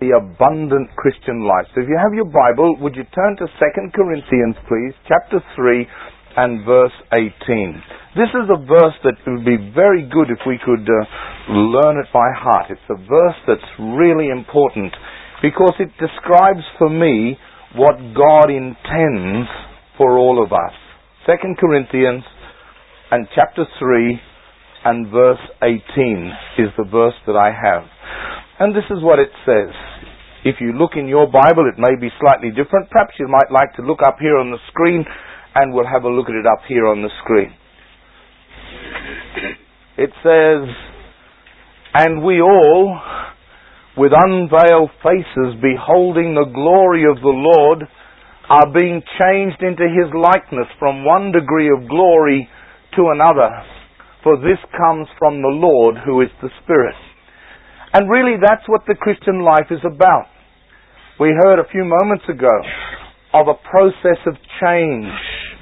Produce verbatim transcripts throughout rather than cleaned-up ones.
the abundant Christian life. So if you have your Bible, would you turn to Second Corinthians, please, chapter three and verse eighteen. This is a verse that would be very good if we could uh, learn it by heart. It's a verse that's really important because it describes for me what God intends for all of us. Second Corinthians and chapter three and verse eighteen is the verse that I have. And this is what it says. If you look in your Bible, it may be slightly different. Perhaps you might like to look up here on the screen, and we'll have a look at it up here on the screen. It says, "And we all, with unveiled faces, beholding the glory of the Lord, are being changed into His likeness from one degree of glory to another. For this comes from the Lord, who is the Spirit." And really that's what the Christian life is about. We heard a few moments ago of a process of change.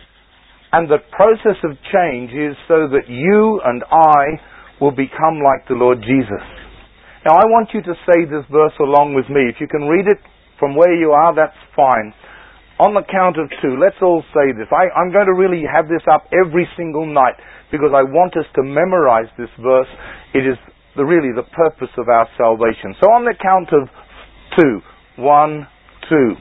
And the process of change is so that you and I will become like the Lord Jesus. Now I want you to say this verse along with me. If you can read it from where you are, that's fine. On the count of two, let's all say this. I, I'm going to really have this up every single night because I want us to memorize this verse. It is the, really the purpose of our salvation. So on the count of two, one, two.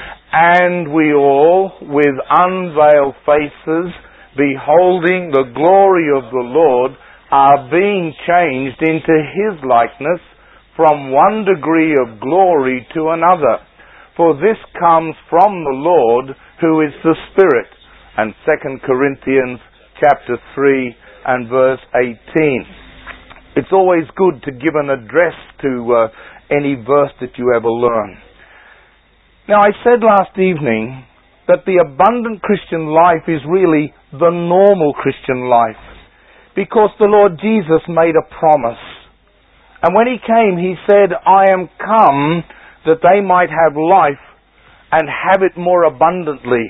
"And we all, with unveiled faces, beholding the glory of the Lord, are being changed into His likeness from one degree of glory to another. For this comes from the Lord, who is the Spirit." And Second Corinthians chapter three and verse eighteen. It's always good to give an address to uh, any verse that you ever learn. Now, I said last evening that the abundant Christian life is really the normal Christian life because the Lord Jesus made a promise. And when He came, He said, "I am come that they might have life and have it more abundantly."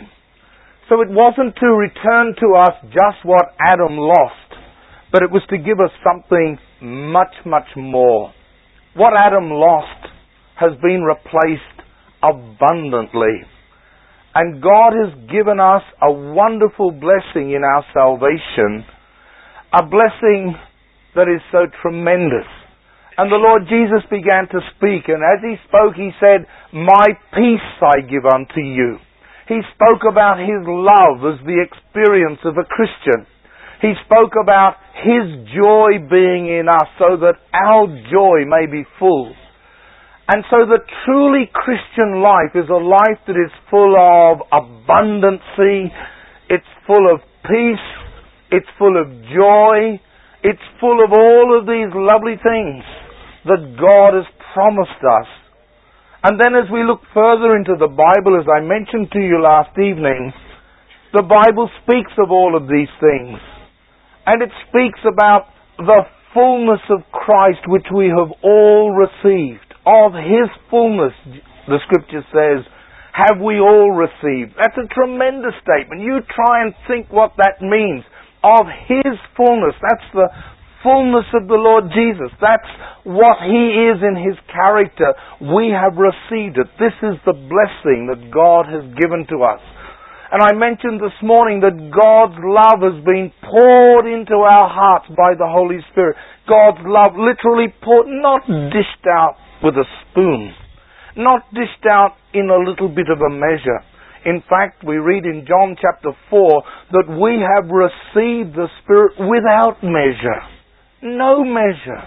So it wasn't to return to us just what Adam lost, but it was to give us something much, much more. What Adam lost has been replaced abundantly. And God has given us a wonderful blessing in our salvation, a blessing that is so tremendous. And the Lord Jesus began to speak, and as He spoke, He said, "My peace I give unto you." He spoke about His love as the experience of a Christian. He spoke about His joy being in us so that our joy may be full. And so the truly Christian life is a life that is full of abundancy, it's full of peace, it's full of joy, it's full of all of these lovely things that God has promised us. And then as we look further into the Bible, as I mentioned to you last evening, the Bible speaks of all of these things. And it speaks about the fullness of Christ which we have all received. Of His fullness, the Scripture says, have we all received. That's a tremendous statement. You try and think what that means. Of His fullness. That's the fullness of the Lord Jesus. That's what He is in His character. We have received it. This is the blessing that God has given to us. And I mentioned this morning that God's love has been poured into our hearts by the Holy Spirit. God's love literally poured, not dished out with a spoon, not dished out in a little bit of a measure. In fact, we read in John chapter four that we have received the Spirit without measure. No measure.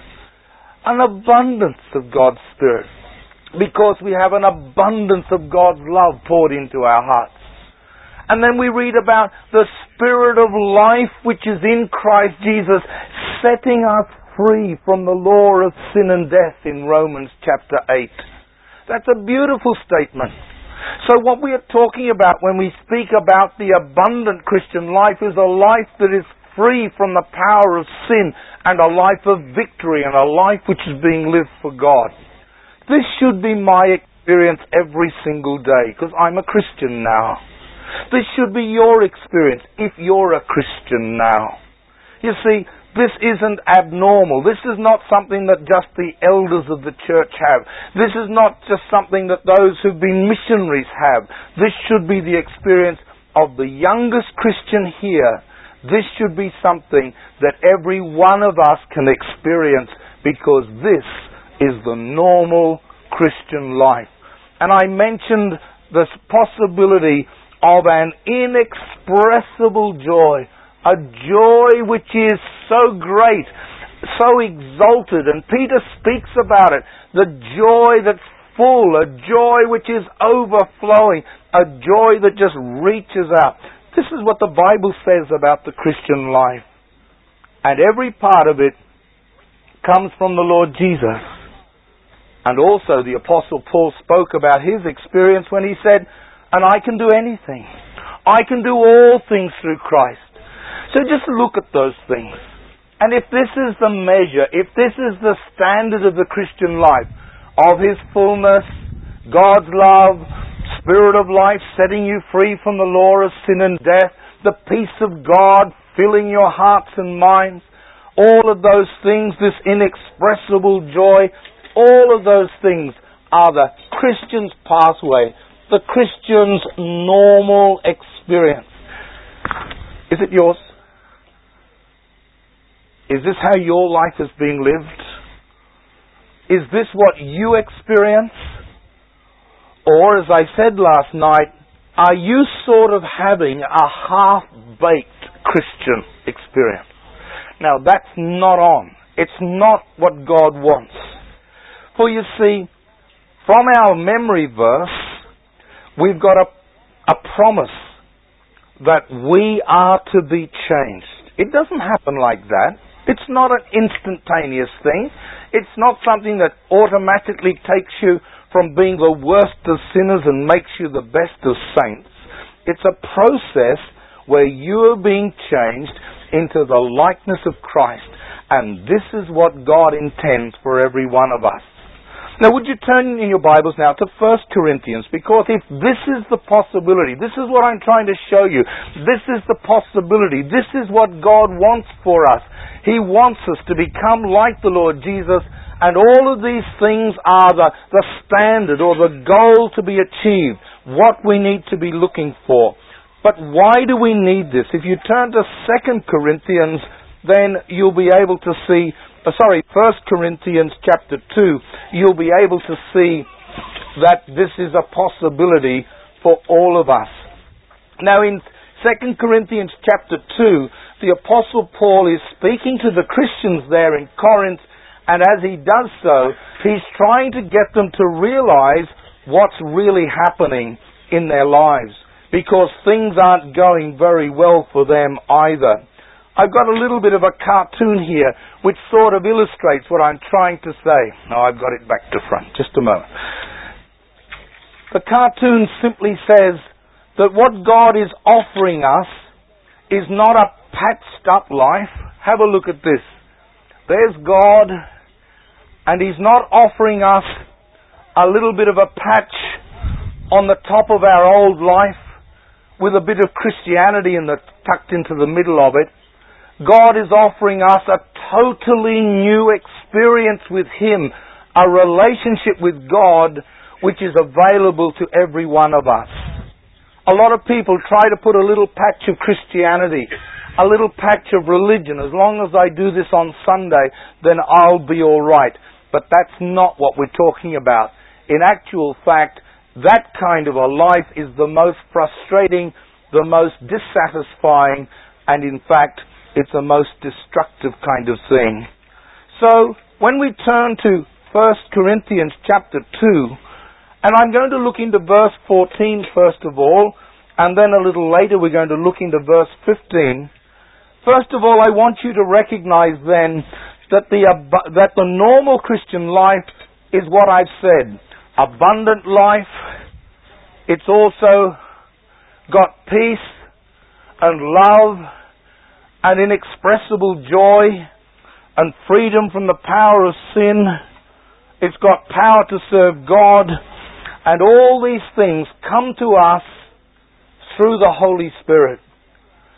An abundance of God's Spirit. Because we have an abundance of God's love poured into our hearts. And then we read about the Spirit of life which is in Christ Jesus, setting us free from the law of sin and death in Romans chapter eight. That's a beautiful statement. So what we are talking about when we speak about the abundant Christian life is a life that is free from the power of sin and a life of victory and a life which is being lived for God. This should be my experience every single day because I'm a Christian now. This should be your experience if you're a Christian now. You see, This isn't abnormal. This is not something that just the elders of the church have. This is not just something that those who've been missionaries have. This should be the experience of the youngest Christian here. This should be something that every one of us can experience, because this is the normal Christian life. And I mentioned this possibility of an inexpressible joy. A joy which is so great, so exalted, and Peter speaks about it. The joy that's full, a joy which is overflowing, a joy that just reaches out. This is what the Bible says about the Christian life. And every part of it comes from the Lord Jesus. And also the Apostle Paul spoke about his experience when he said, "And I can do anything. I can do all things through Christ." So just look at those things. And if this is the measure, if this is the standard of the Christian life, of His fullness, God's love, Spirit of life setting you free from the law of sin and death, the peace of God filling your hearts and minds, all of those things, this inexpressible joy, all of those things are the Christian's pathway, the Christian's normal experience. Is it yours? Is this how your life is being lived? Is this what you experience? Or, as I said last night, are you sort of having a half-baked Christian experience? Now, that's not on. It's not what God wants. For you see, from our memory verse, we've got a, a promise that we are to be changed. It doesn't happen like that. It's not an instantaneous thing. It's not something that automatically takes you from being the worst of sinners and makes you the best of saints. It's a process where you are being changed into the likeness of Christ. And this is what God intends for every one of us. Now, would you turn in your Bibles now to First Corinthians, because if this is the possibility, this is what I'm trying to show you, this is the possibility, this is what God wants for us. He wants us to become like the Lord Jesus, and all of these things are the, the standard or the goal to be achieved, what we need to be looking for. But why do we need this? If you turn to Second Corinthians, then you'll be able to see Uh, sorry, First Corinthians chapter two, you'll be able to see that this is a possibility for all of us. Now in Second Corinthians chapter two, the Apostle Paul is speaking to the Christians there in Corinth, and as he does so, he's trying to get them to realize what's really happening in their lives, because things aren't going very well for them either. I've got a little bit of a cartoon here which sort of illustrates what I'm trying to say. No, I've got it back to front. Just a moment. The cartoon simply says that what God is offering us is not a patched up life. Have a look at this. There's God, and He's not offering us a little bit of a patch on the top of our old life with a bit of Christianity in the, tucked into the middle of it. God is offering us a totally new experience with Him, a relationship with God which is available to every one of us. A lot of people try to put a little patch of Christianity, a little patch of religion. As long as I do this on Sunday, then I'll be all right. But that's not what we're talking about. In actual fact, that kind of a life is the most frustrating, the most dissatisfying, and in fact, it's the most destructive kind of thing. So, when we turn to First Corinthians chapter two, and I'm going to look into verse fourteen first of all, and then a little later we're going to look into verse fifteen. First of all, I want you to recognize then that the, that the normal Christian life is what I've said. Abundant life. It's also got peace and love and inexpressible joy and freedom from the power of sin. It's got power to serve God, and all these things come to us through the Holy Spirit.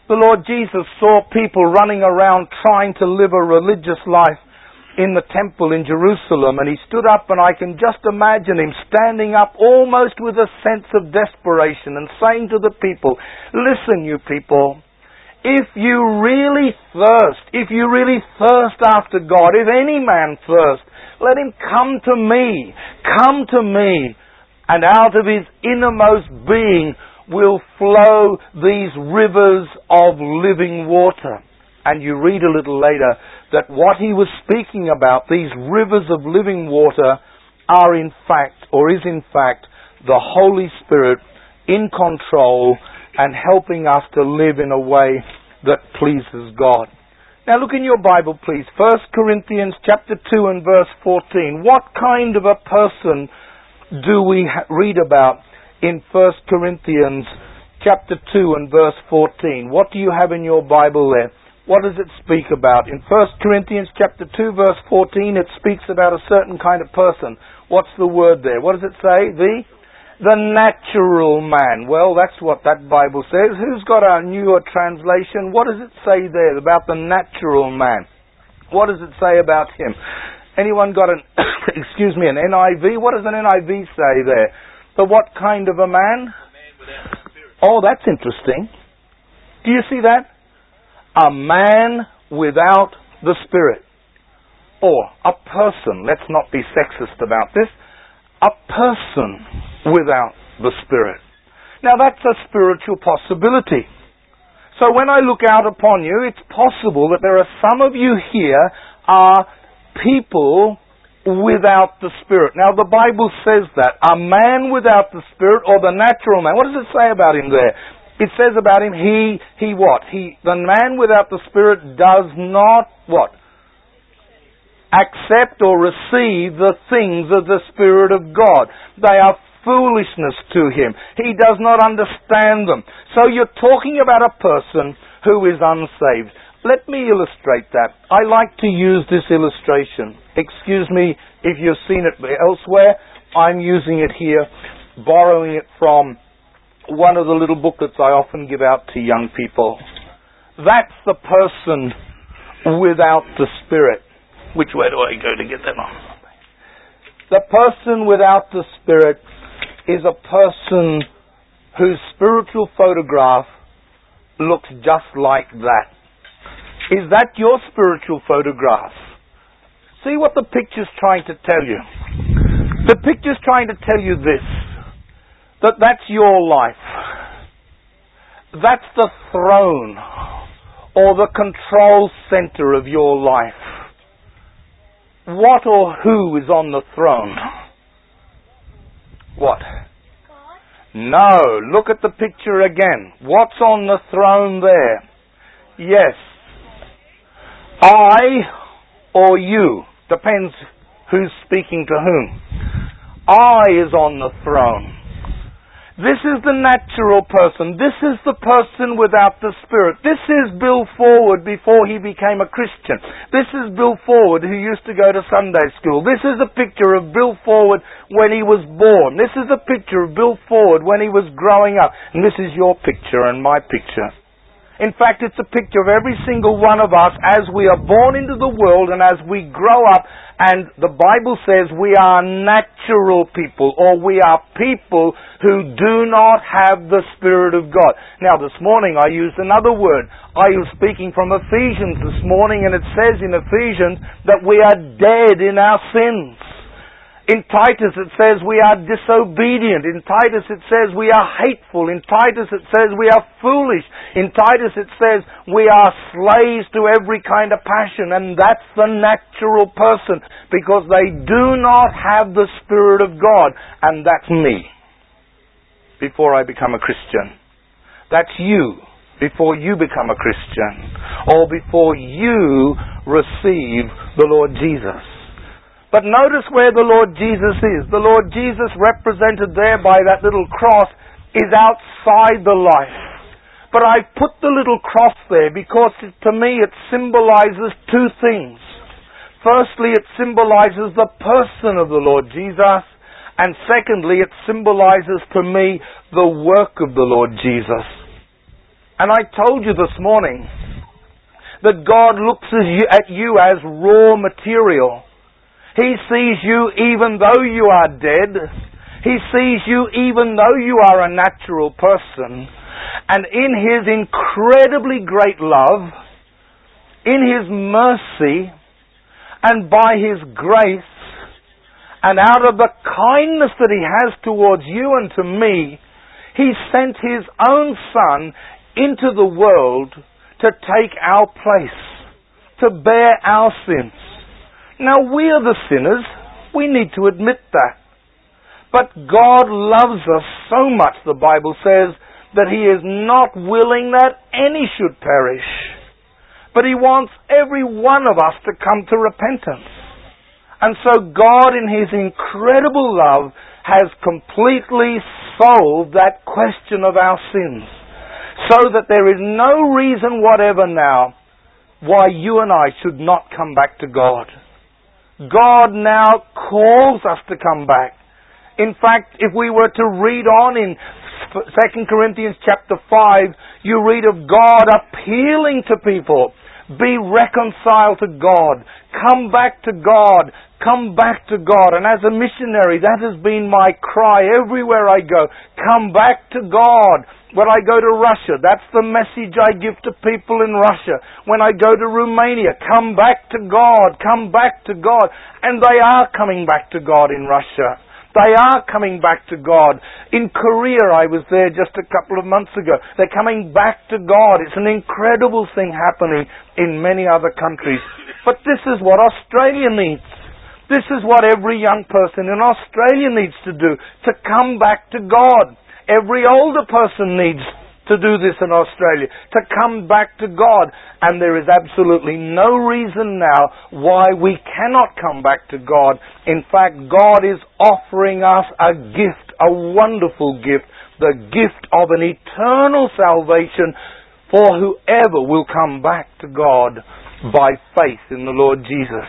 The Lord Jesus saw people running around trying to live a religious life in the temple in Jerusalem, and he stood up, and I can just imagine him standing up almost with a sense of desperation and saying to the people, listen, you people, if you really thirst, if you really thirst after God, if any man thirst, let him come to me, come to me, and out of his innermost being will flow these rivers of living water. And you read a little later that what he was speaking about, these rivers of living water, are in fact, or is in fact, the Holy Spirit in control and helping us to live in a way that pleases God. Now look in your Bible, please. First Corinthians chapter two and verse fourteen. What kind of a person do we ha- read about in First Corinthians chapter two and verse fourteen? What do you have in your Bible there? What does it speak about? In First Corinthians chapter two verse fourteen, it speaks about a certain kind of person. What's the word there? What does it say? The the natural man. Well, that's what that Bible says. Who's got a newer translation? What does it say there about the natural man? What does it say about him? Anyone got an, excuse me, an N I V? What does an N I V say there? The what kind of a man? A man without the Spirit. Oh, that's interesting. Do you see that? A man without the Spirit. Or a person. Let's not be sexist about this. A person without the Spirit. Now that's a spiritual possibility. So when I look out upon you, it's possible that there are some of you here are people without the Spirit. Now the Bible says that. A man without the Spirit, or the natural man. What does it say about him there? It says about him, he, he what? He, the man without the Spirit does not, what? Accept or receive the things of the Spirit of God. They are foolishness to him. He does not understand them. So you're talking about a person who is unsaved. Let me illustrate that. I like to use this illustration. Excuse me if you've seen it elsewhere. I'm using it here, borrowing it from one of the little booklets I often give out to young people. That's the person without the Spirit. Which way do I go to get that on? The person without the Spirit is a person whose spiritual photograph looks just like that. Is that your spiritual photograph? See what the picture's trying to tell you. The picture's trying to tell you this, that that's your life. That's the throne or the control center of your life. What or who is on the throne? What? God. No, look at the picture again. What's on the throne there? Yes. I or you. Depends who's speaking to whom. I is on the throne. This is the natural person. This is the person without the Spirit. This is Bill Forward before he became a Christian. This is Bill Forward who used to go to Sunday school. This is a picture of Bill Forward when he was born. This is a picture of Bill Forward when he was growing up. And this is your picture and my picture. In fact, it's a picture of every single one of us as we are born into the world and as we grow up. And the Bible says we are natural people, or we are people who do not have the Spirit of God. Now, this morning I used another word. I was speaking from Ephesians this morning, and it says in Ephesians that we are dead in our sins. In Titus it says we are disobedient. In Titus it says we are hateful. In Titus it says we are foolish. In Titus it says we are slaves to every kind of passion. And that's the natural person, because they do not have the Spirit of God. And that's me before I become a Christian. That's you before you become a Christian, or before you receive the Lord Jesus. But notice where the Lord Jesus is. The Lord Jesus, represented there by that little cross, is outside the life. But I put the little cross there because it, to me it symbolizes two things. Firstly, it symbolizes the person of the Lord Jesus. And secondly, it symbolizes to me the work of the Lord Jesus. And I told you this morning that God looks at you, at you as raw material. He sees you even though you are dead. He sees you even though you are a natural person. And in His incredibly great love, in His mercy, and by His grace, and out of the kindness that He has towards you and to me, He sent His own Son into the world to take our place, to bear our sins. Now, we are the sinners. We need to admit that. But God loves us so much, the Bible says, that He is not willing that any should perish. But He wants every one of us to come to repentance. And so God, in His incredible love, has completely solved that question of our sins. So that there is no reason whatever now why you and I should not come back to God. God now calls us to come back. In fact, if we were to read on in Second Corinthians chapter five, you read of God appealing to people. Be reconciled to God. Come back to God. Come back to God. And as a missionary, that has been my cry everywhere I go. Come back to God. When I go to Russia, that's the message I give to people in Russia. When I go to Romania, come back to God. Come back to God. And they are coming back to God in Russia. They are coming back to God. In Korea, I was there just a couple of months ago. They're coming back to God. It's an incredible thing happening in many other countries. But this is what Australia needs. This is what every young person in Australia needs to do, to come back to God. Every older person needs to do this in Australia, to come back to God. And there is absolutely no reason now why we cannot come back to God. In fact, God is offering us a gift, a wonderful gift, the gift of an eternal salvation for whoever will come back to God by faith in the Lord Jesus.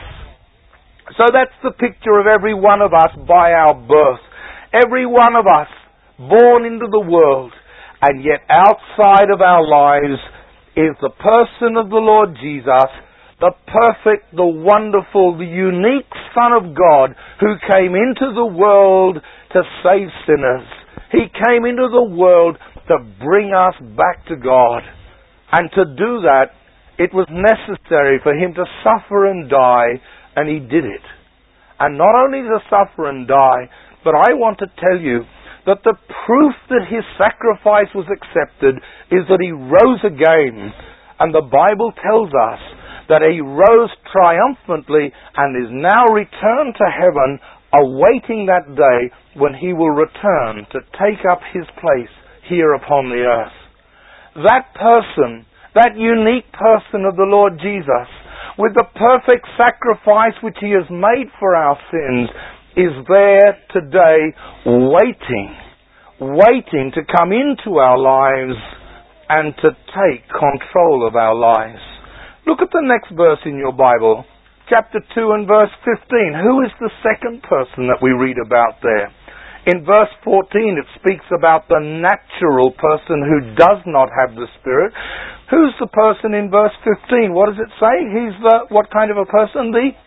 So that's the picture of every one of us by our birth. Every one of us born into the world. And yet outside of our lives is the person of the Lord Jesus, the perfect, the wonderful, the unique Son of God who came into the world to save sinners. He came into the world to bring us back to God. And to do that, it was necessary for Him to suffer and die, and He did it. And not only to suffer and die, but I want to tell you that the proof that His sacrifice was accepted is that He rose again. And the Bible tells us that He rose triumphantly and is now returned to heaven, awaiting that day when He will return to take up His place here upon the earth. That person, that unique person of the Lord Jesus, with the perfect sacrifice which He has made for our sins, is there today waiting, waiting to come into our lives and to take control of our lives. Look at the next verse in your Bible, chapter two and verse fifteen. Who is the second person that we read about there? In verse fourteen, it speaks about the natural person who does not have the Spirit. Who's the person in verse fifteen? What does it say? He's the, what kind of a person? The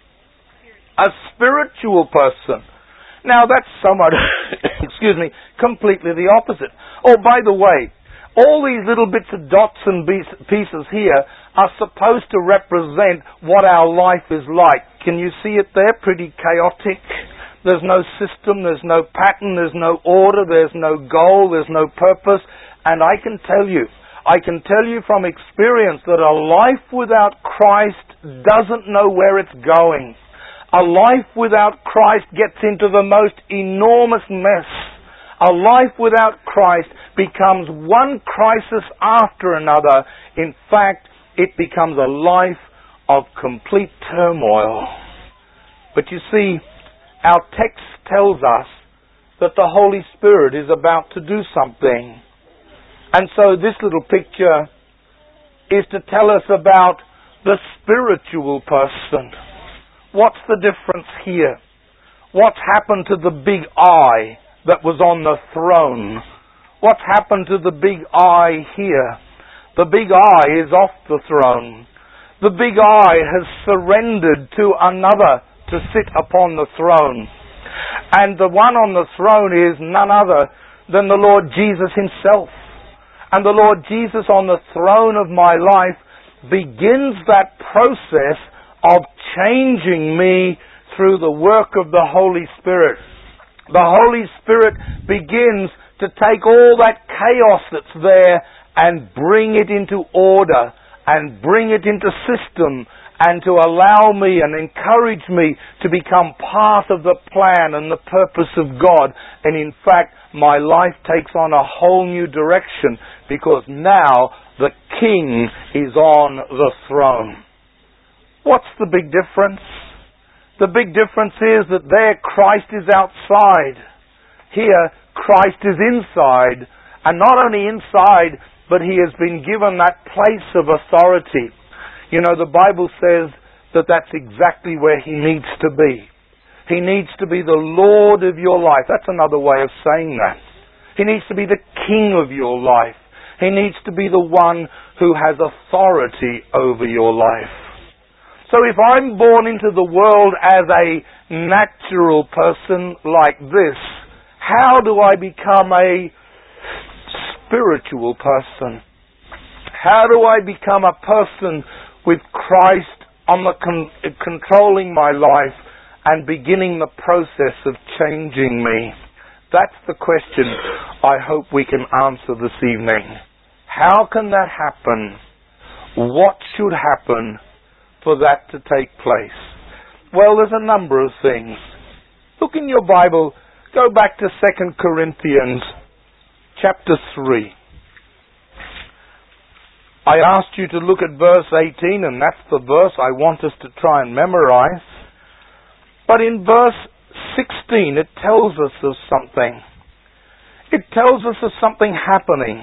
A spiritual person. Now that's somewhat, excuse me, completely the opposite. Oh, by the way, all these little bits of dots and pieces here are supposed to represent what our life is like. Can you see it there? Pretty chaotic. There's no system, there's no pattern, there's no order, there's no goal, there's no purpose. And I can tell you, I can tell you from experience that a life without Christ doesn't know where it's going. A life without Christ gets into the most enormous mess. A life without Christ becomes one crisis after another. In fact, it becomes a life of complete turmoil. But you see, our text tells us that the Holy Spirit is about to do something. And so this little picture is to tell us about the spiritual person. What's the difference here? What's happened to the big I that was on the throne? What's happened to the big I here? The big I is off the throne. The big I has surrendered to another to sit upon the throne. And the one on the throne is none other than the Lord Jesus himself. And the Lord Jesus on the throne of my life begins that process of changing me through the work of the Holy Spirit. The Holy Spirit begins to take all that chaos that's there and bring it into order and bring it into system and to allow me and encourage me to become part of the plan and the purpose of God. And in fact, my life takes on a whole new direction because now the King is on the throne. What's the big difference? The big difference is that there Christ is outside. Here, Christ is inside. And not only inside, but he has been given that place of authority. You know, the Bible says that that's exactly where he needs to be. He needs to be the Lord of your life. That's another way of saying that. He needs to be the King of your life. He needs to be the one who has authority over your life. So if I'm born into the world as a natural person like this, how do I become a spiritual person? How do I become a person with Christ on the con- controlling my life and beginning the process of changing me? That's the question I hope we can answer this evening. How can that happen? What should happen for that to take place? Well, there's a number of things. Look in your Bible, go back to Second Corinthians chapter three. I asked you to look at verse eighteen, and that's the verse I want us to try and memorize. But in verse sixteen, it tells us of something. It tells us of something happening.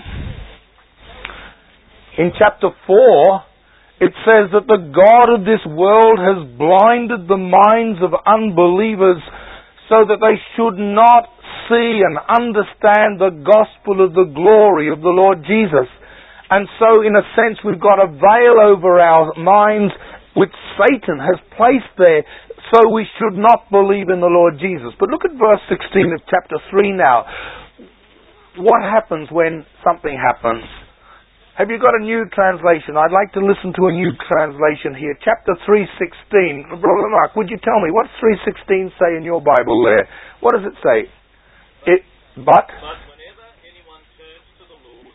In chapter four, it says that the God of this world has blinded the minds of unbelievers so that they should not see and understand the gospel of the glory of the Lord Jesus. And so, in a sense, we've got a veil over our minds which Satan has placed there, so we should not believe in the Lord Jesus. But look at verse sixteen of chapter three now. What happens when something happens? Have you got a new translation? I'd like to listen to a new translation here. Chapter three sixteen. Brother Mark, would you tell me, what's three sixteen say in your Bible there? What does it say? It, but... but whenever anyone turns to the Lord,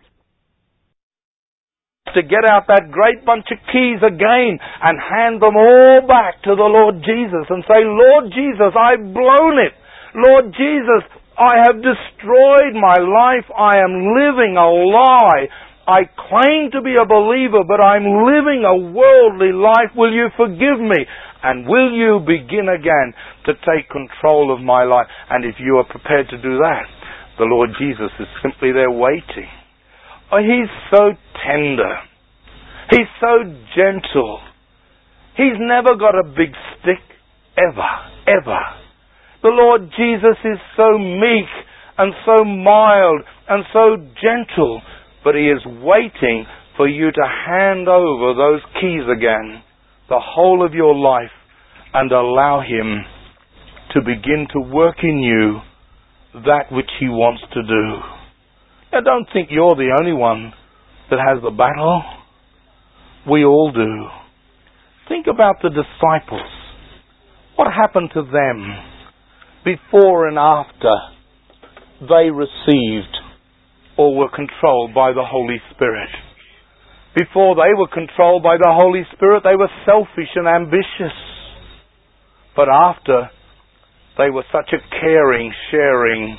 to get out that great bunch of keys again and hand them all back to the Lord Jesus and say, Lord Jesus, I've blown it. Lord Jesus, I have destroyed my life. I am living a lie. I claim to be a believer, but I'm living a worldly life. Will you forgive me? And will you begin again to take control of my life? And if you are prepared to do that, the Lord Jesus is simply there waiting. Oh, he's so tender. He's so gentle. He's never got a big stick, ever, ever. The Lord Jesus is so meek and so mild and so gentle, but he is waiting for you to hand over those keys again, the whole of your life, and allow him to begin to work in you that which he wants to do. Now, don't think you're the only one that has the battle. We all do. Think about the disciples. What happened to them before and after they received or were controlled by the Holy Spirit? Before they were controlled by the Holy Spirit, they were selfish and ambitious. But after, they were such a caring, sharing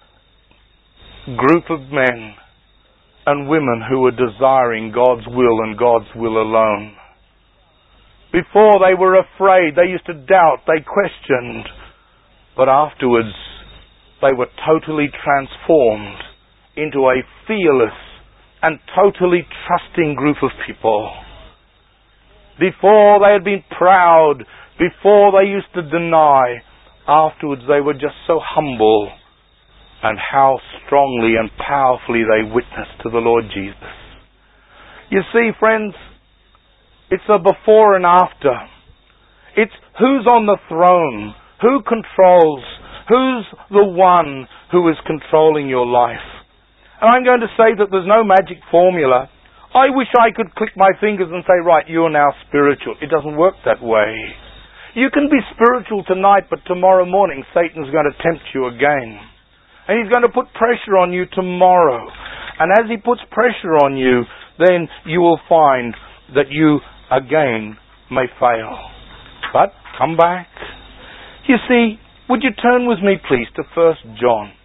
group of men and women who were desiring God's will and God's will alone. Before, they were afraid, they used to doubt, they questioned. But afterwards, they were totally transformed into a fearless and totally trusting group of people. Before, they had been proud. Before, they used to deny. Afterwards, they were just so humble. And how strongly and powerfully they witnessed to the Lord Jesus. You see, friends, it's a before and after. It's who's on the throne, who controls, who's the one who is controlling your life. And I'm going to say that there's no magic formula. I wish I could click my fingers and say, right, you're now spiritual. It doesn't work that way. You can be spiritual tonight, but tomorrow morning Satan's going to tempt you again. And he's going to put pressure on you tomorrow. And as he puts pressure on you, then you will find that you again may fail. But come back. You see, would you turn with me please to First John?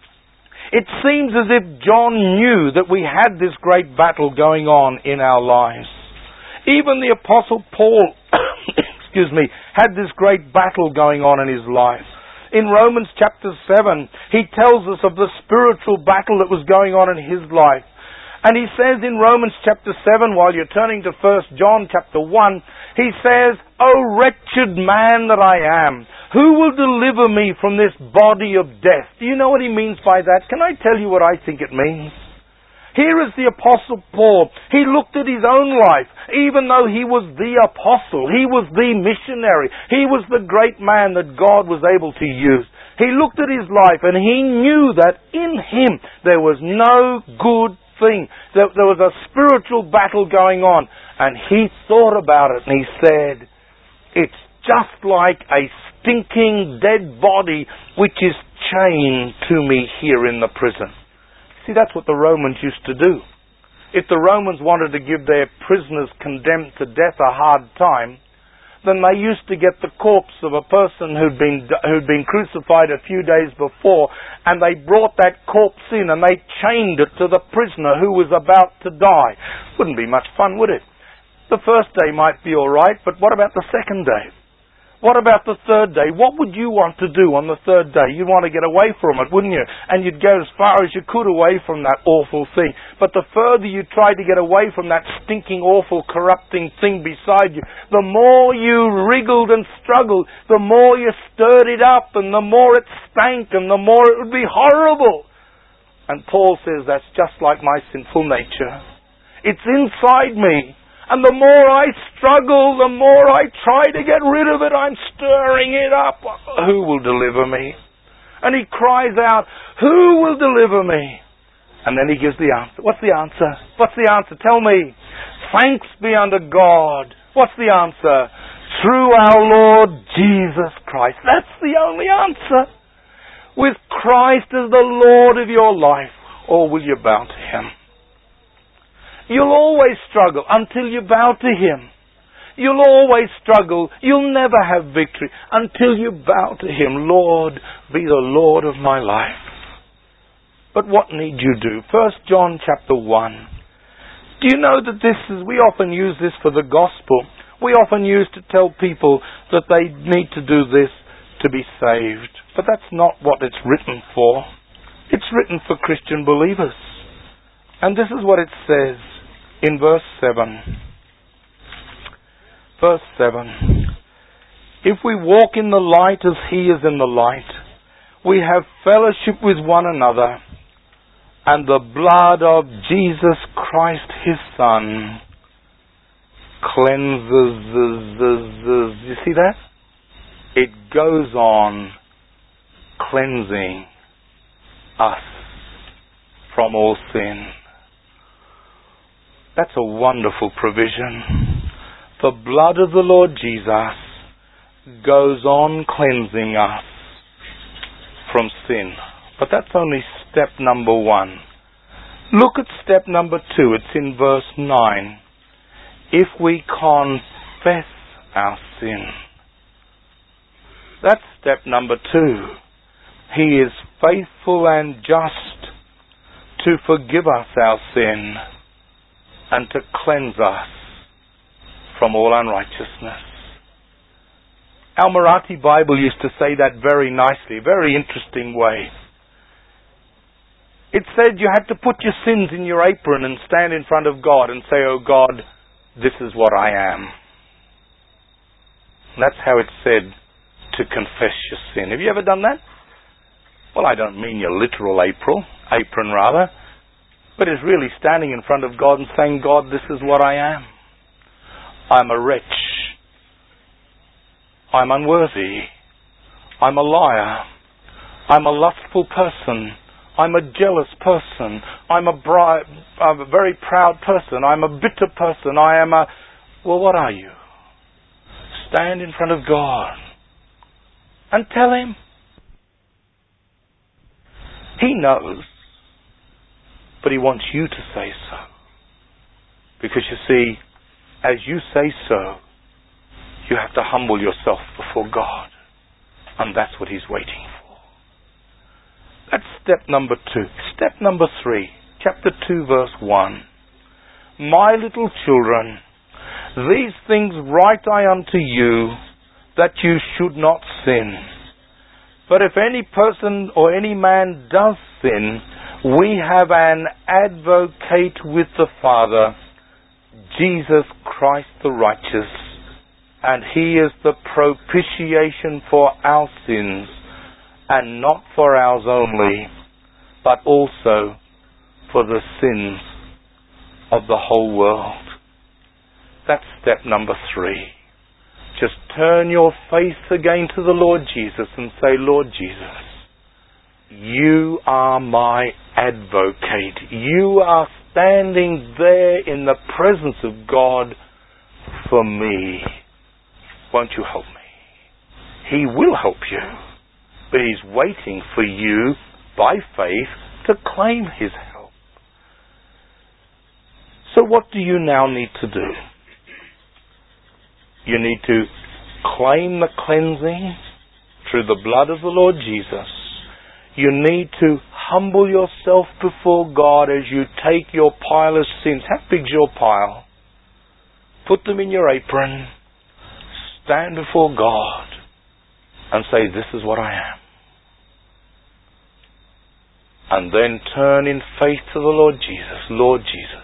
It seems as if John knew that we had this great battle going on in our lives. Even the Apostle Paul, excuse me, had this great battle going on in his life. In Romans chapter seven, he tells us of the spiritual battle that was going on in his life. And he says in Romans chapter seven, while you're turning to First John chapter one, he says, "O wretched man that I am, who will deliver me from this body of death?" Do you know what he means by that? Can I tell you what I think it means? Here is the Apostle Paul. He looked at his own life, even though he was the apostle, he was the missionary, he was the great man that God was able to use. He looked at his life and he knew that in him there was no good thing. There, there was a spiritual battle going on. And he thought about it and he said, it's just like a stinking dead body which is chained to me here in the prison. See, that's what the Romans used to do. If the Romans wanted to give their prisoners condemned to death a hard time, then they used to get the corpse of a person who'd been who'd been crucified a few days before, and they brought that corpse in and they chained it to the prisoner who was about to die. Wouldn't be much fun, would it? The first day might be all right, but what about the second day? What about the third day? What would you want to do on the third day? You'd want to get away from it, wouldn't you? And you'd go as far as you could away from that awful thing. But the further you tried to get away from that stinking, awful, corrupting thing beside you, the more you wriggled and struggled, the more you stirred it up, and the more it stank, and the more it would be horrible. And Paul says that's just like my sinful nature. It's inside me. And the more I struggle, the more I try to get rid of it, I'm stirring it up. Who will deliver me? And he cries out, who will deliver me? And then he gives the answer. What's the answer? What's the answer? Tell me. Thanks be unto God. What's the answer? Through our Lord Jesus Christ. That's the only answer. With Christ as the Lord of your life, or will you bow to Him? You'll always struggle until you bow to Him. You'll always struggle. You'll never have victory until you bow to Him. Lord, be the Lord of my life. But what need you do? First John chapter one. Do you know that this is, we often use this for the gospel. We often use to tell people that they need to do this to be saved. But that's not what it's written for. It's written for Christian believers. And this is what it says in verse seven. Verse seven. If we walk in the light as He is in the light, we have fellowship with one another, and the blood of Jesus Christ His Son cleanses. You see that? It goes on cleansing us from all sin. That's a wonderful provision. The blood of the Lord Jesus goes on cleansing us from sin. But that's only step number one. Look at step number two. It's in verse nine. If we confess our sin. That's step number two. He is faithful and just to forgive us our sin and to cleanse us from all unrighteousness. Our Marathi Bible used to say that very nicely, very interesting way. It said you had to put your sins in your apron and stand in front of God and say, "Oh God, this is what I am." And that's how it's said to confess your sin. Have you ever done that? Well, I don't mean your literal apron, apron rather. But it's really standing in front of God and saying, God, this is what I am. I'm a wretch. I'm unworthy. I'm a liar. I'm a lustful person. I'm a jealous person. I'm a, bri- I'm a very proud person. I'm a bitter person. I am a... Well, what are you? Stand in front of God and tell Him. He knows, but He wants you to say so. Because you see, as you say so, you have to humble yourself before God. And that's what He's waiting for. That's step number two. Step number three, chapter two, verse one. My little children, these things write I unto you, that you should not sin. But if any person or any man does sin, we have an advocate with the Father, Jesus Christ the righteous, and He is the propitiation for our sins, and not for ours only, but also for the sins of the whole world. That's step number three. Just turn your face again to the Lord Jesus and say, Lord Jesus, You are my advocate. You are standing there in the presence of God for me. Won't you help me? He will help you. But He's waiting for you, by faith, to claim His help. So what do you now need to do? You need to claim the cleansing through the blood of the Lord Jesus. You need to humble yourself before God as you take your pile of sins. How big's your pile? Put them in your apron. Stand before God and say, this is what I am. And then turn in faith to the Lord Jesus. Lord Jesus,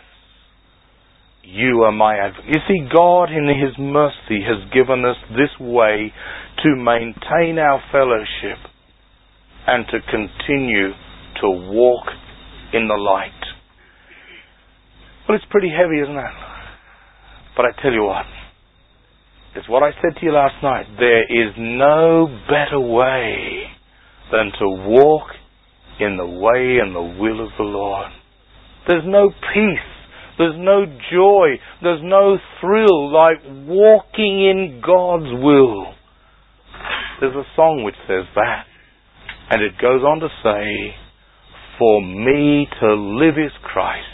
You are my advocate. You see, God in His mercy has given us this way to maintain our fellowship and to continue to walk in the light. Well, it's pretty heavy, isn't it? But I tell you what, it's what I said to you last night. There is no better way than to walk in the way and the will of the Lord. There's no peace. There's no joy. There's no thrill like walking in God's will. There's a song which says that. And it goes on to say, for me to live is Christ,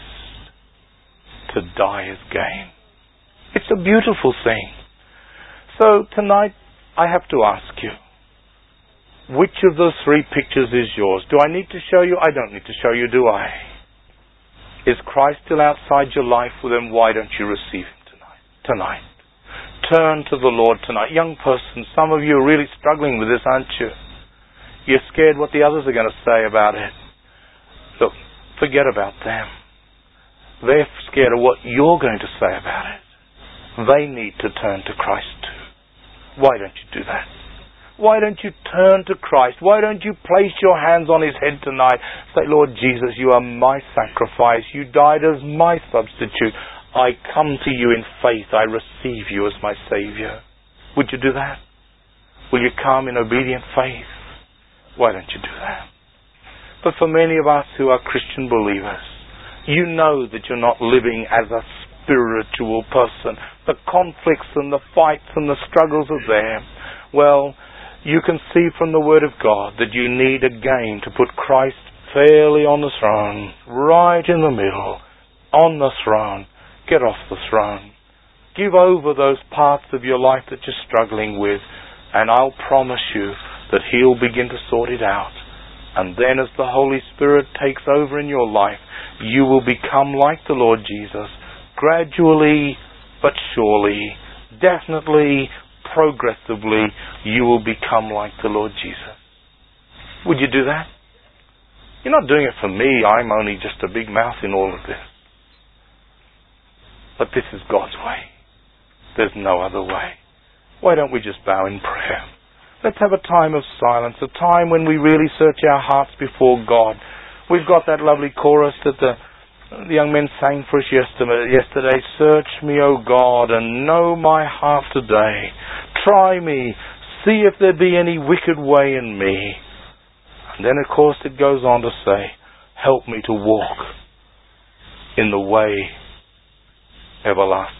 to die is gain. It's a beautiful thing. So tonight I have to ask you, which of those three pictures is yours? Do I need to show you? I don't need to show you, do I? Is Christ still outside your life? Well, then why don't you receive Him tonight? Tonight. Turn to the Lord tonight. Young person, some of you are really struggling with this, aren't you? You're scared what the others are going to say about it. Look, forget about them. They're scared of what you're going to say about it. They need to turn to Christ too. Why don't you do that? Why don't you turn to Christ? Why don't you place your hands on His head tonight? Say, Lord Jesus, You are my sacrifice. You died as my substitute. I come to You in faith. I receive You as my Saviour. Would you do that? Will you come in obedient faith? Why don't you do that? But for many of us who are Christian believers, you know that you're not living as a spiritual person. The conflicts and the fights and the struggles are there. Well, you can see from the Word of God that you need again to put Christ fairly on the throne, right in the middle, on the throne. Get off the throne. Give over those parts of your life that you're struggling with, and I'll promise you that He'll begin to sort it out. And then as the Holy Spirit takes over in your life, you will become like the Lord Jesus, gradually but surely, definitely, progressively, you will become like the Lord Jesus. Would you do that? You're not doing it for me. I'm only just a big mouth in all of this. But this is God's way. There's no other way. Why don't we just bow in prayer? Let's have a time of silence, a time when we really search our hearts before God. We've got that lovely chorus that the The young men sang for us yesterday, yesterday, search me, O God, and know my heart today. Try me, see if there be any wicked way in me. And then, of course, it goes on to say, help me to walk in the way everlasting.